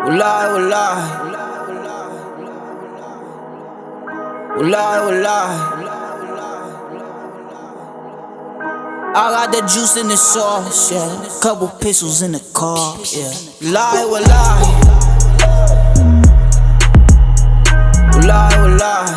Wallahi, wallahi. Wallahi, wallahi. I got the juice in the sauce, yeah. Couple pistols in the car, yeah. Wallahi, wallahi. Wallahi, wallahi.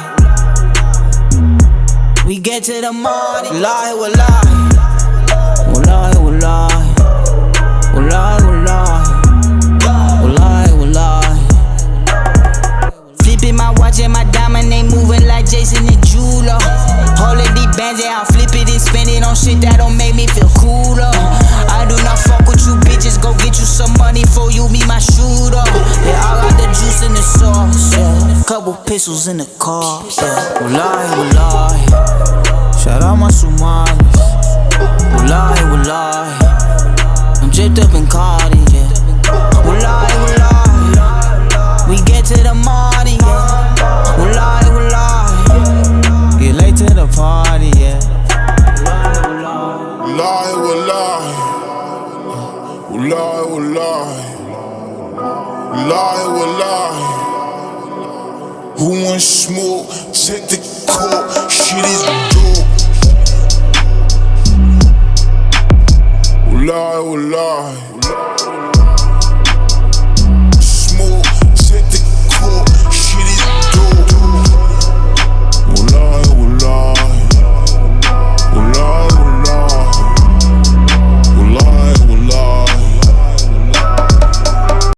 We get to the money. Wallahi, wallahi. Wallahi, wallahi. Wallahi, wallahi. Wallahi, wallahi. Flipping my watch and my diamond, they moving like Jason the jeweler. Holding these bands, yeah, I flip it and spend it on shit that don't make me feel cooler. I do not fuck with you bitches, go get you some money for you meet my shooter. Yeah, I got the juice in the sauce, yeah. Couple pistols in the car, yeah. Wallahi, wallahi. Shout out my Somalis. Wallahi, wallahi. I'm dripped up in Cardi, yeah. Wallahi, wallahi. We get to the money, yeah. Wallahi, wallahi. Get late to the party, yeah. Wallahi, wallahi. Wallahi, wallahi. Wallahi, wallahi. Who wants smoke? Take the coke. Shit is